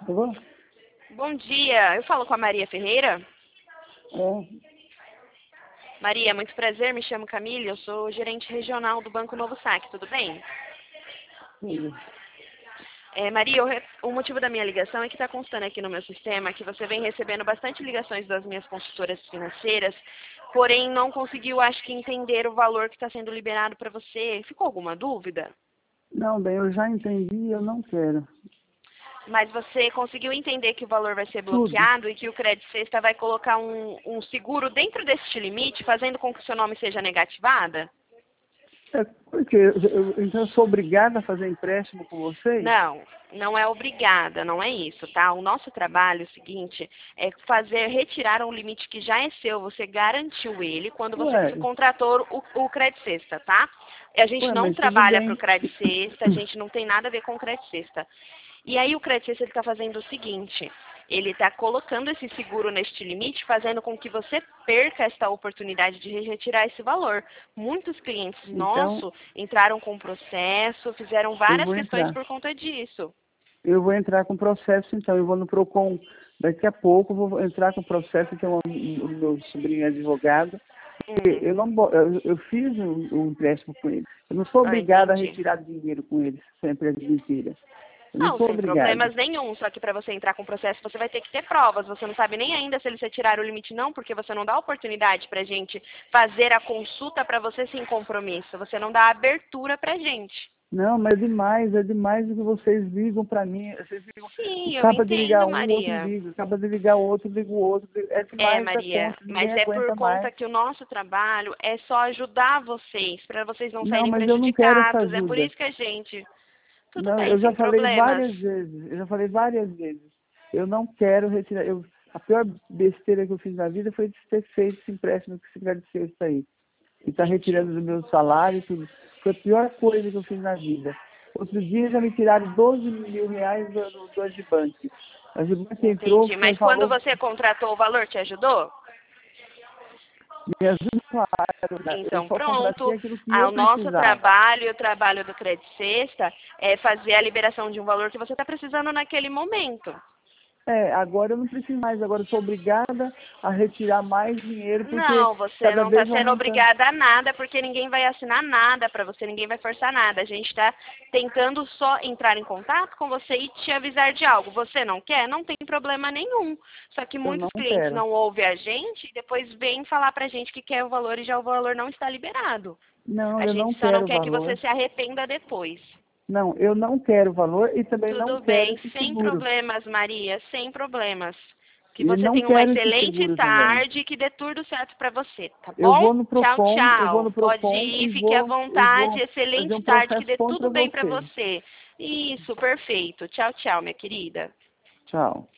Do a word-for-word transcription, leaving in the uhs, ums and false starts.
Alô? Bom dia, eu falo com a Maria Ferreira. É, Maria, muito prazer, me chamo Camille, eu sou gerente regional do Banco Novo Saque, tudo bem? sim. É, Maria, o, re- o motivo da minha ligação é que está constando aqui no meu sistema que você vem recebendo bastante ligações das minhas consultoras financeiras, porém não conseguiu, acho que, entender o valor que está sendo liberado para você. Ficou alguma dúvida? Não, bem, eu já entendi e eu não quero. Mas você conseguiu entender que o valor vai ser Tudo. bloqueado e que o Crédito Sexta vai colocar um, um seguro dentro deste limite, fazendo com que o seu nome seja negativada? É porque eu, eu- então eu sou obrigada a fazer empréstimo com vocês? Não, não é obrigada, não é isso, tá? O nosso trabalho, é o seguinte, é fazer, retirar um limite que já é seu, você garantiu ele quando você Ué, contratou o, o Crédito Sexta, tá? A gente ué, não mas tudo trabalha para o bem. Crédito Sexta, a gente não tem nada a ver com o Crédito Sexta. E aí o Crédito Sexta está fazendo o seguinte, ele está colocando esse seguro neste limite, fazendo com que você perca esta oportunidade de retirar esse valor. Muitos clientes Então, nossos entraram com processo, fizeram eu várias vou questões entrar. por conta disso. Eu vou entrar com processo, então. Eu vou no Procon daqui a pouco, eu vou entrar com processo, que é o o meu sobrinho é advogado. Hum, Eu, não, bo- eu, eu fiz um, um empréstimo com ele. Eu não sou ah, obrigada a entendi. retirar dinheiro com ele, sempre é mentira. Eu não Não, sou sem obrigada. problemas nenhum, só que para você entrar com processo você vai ter que ter provas. Você não sabe nem ainda se eles retiraram o limite não, porque você não dá oportunidade para gente fazer a consulta para você sem compromisso. Você não dá abertura para gente. Não, mas é demais, é demais o que vocês ligam para mim. Vocês ligam, Sim, eu acaba de ligar entendo, um, o outro Maria. liga, acaba de ligar o outro, liga o outro. É É, demais da Maria, conta, mas ninguém é por aguenta conta mais. que o nosso trabalho é só ajudar vocês, para vocês não Não, saírem mas eu não quero essa prejudicados. É por ajuda. isso que a gente. Tudo Não, bem, eu já sem falei problemas. várias vezes, eu já falei várias vezes. Eu não quero retirar. Eu, a pior besteira que eu fiz na vida foi de ter feito esse empréstimo que se agradeceu isso aí. E está Entendi. retirando do meu salário e tudo. Foi a pior coisa que eu fiz na vida. Outro dia já me tiraram doze mil reais do, do, do Agibank. A Agibank entrou, Entendi. foi, Mas quando falou, você contratou o valor, te ajudou? me ajuda, claro, né? Eu Então, só contratei pronto. aquilo que Ah, eu o nosso precisava. trabalho e o trabalho do Crédito Sexta é fazer a liberação de um valor que você está precisando naquele momento. É, agora eu não preciso mais, agora eu sou obrigada a retirar mais dinheiro, porque Não, você cada não está vez sendo aumentando. obrigada a nada, porque ninguém vai assinar nada para você, ninguém vai forçar nada. A gente está tentando só entrar em contato com você e te avisar de algo. Você não quer? Não tem problema nenhum. Só que Eu não muitos clientes quero. não ouvem a gente e depois vêm falar para a gente que quer o valor e já o valor não está liberado. Não, A eu não gente só não quero quer que você valor. se arrependa depois. Não, eu não quero valor e também não Tudo quero bem, esse sem seguro. problemas, Maria, sem problemas. Que E você não tenha uma quero esse excelente seguro também. tarde e que dê tudo certo para você, tá Eu bom? vou no Tchau, Procon, eu vou tchau. no Pode Procon ir, e fique à vou, e vontade. vou fazer Excelente um tarde, que processo dê contra tudo bem para você. você. Isso, perfeito. Tchau, tchau, minha querida. Tchau.